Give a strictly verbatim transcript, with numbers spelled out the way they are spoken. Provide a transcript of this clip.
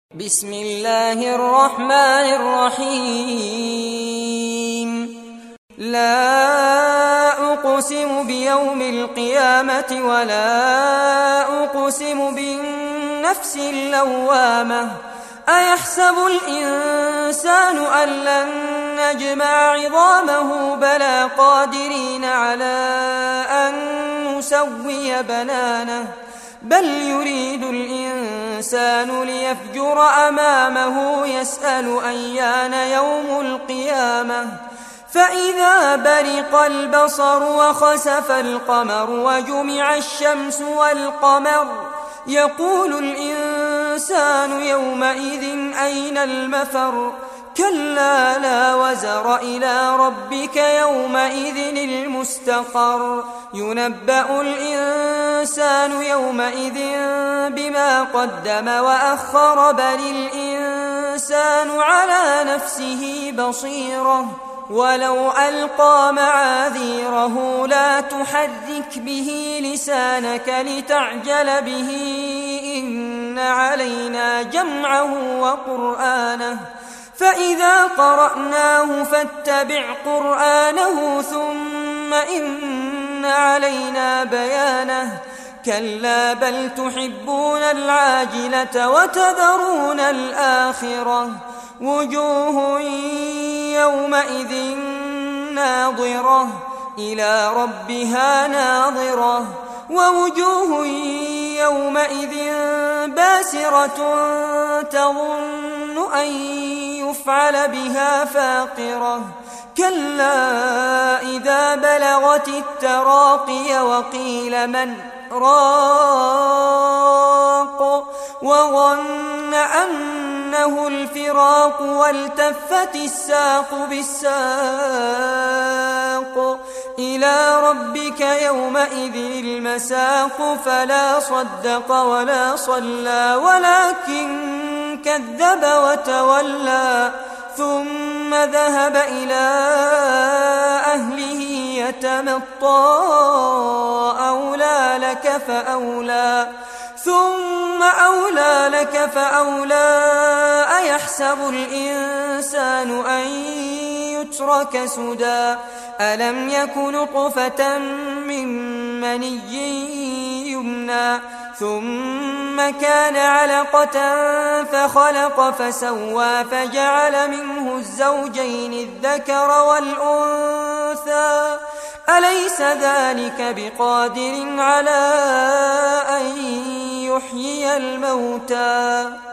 بسم الله الرحمن الرحيم لا أقسم بيوم القيامة ولا أقسم بالنفس اللوامة أيحسب الإنسان أن لن نجمع عظامه بلى قادرين على أن نسوي بنانه بل يريد الإنسان ليفجر أمامه يسأل أيان يوم القيامة فإذا برق البصر وخسف القمر وجمع الشمس والقمر يقول الإنسان يومئذ أين المفر كلا لا وزر إلى ربك يومئذ المستقر ينبأ الإنسان يومئذ بما قدم وأخر بل الإنسان على نفسه بصيرة ولو ألقى معاذيره لا تحرك به لسانك لتعجل به إن علينا جمعه وقرآنه فإذا قرأناه فاتبع قرآنه ثم إن علينا بيانه كلا بل تحبون العاجلة وتذرون الآخرة وجوه يومئذ ناظرة إلى ربها ناظرة ووجوه يومئذ باسرة تظن أن يفعل بها فاقرة كلا إذا بلغت التراقي وقيل من راق وظن أنه الفراق والتفت الساق بالساق إلى ربك يومئذ المساق فلا صدق ولا صلى ولكن كذب وتولى ثم ذهب إلى أهله يتمطى أولى لك فأولى ثم أولى لك فأولى أيحسب الإنسان أن يترك سدى ألم يكن نطفة من مني يمنى ثم كان علقة فخلق فسوى فجعل منه الزوجين الذكر والأنثى أليس ذلك بقادر على أن يحيي الموتى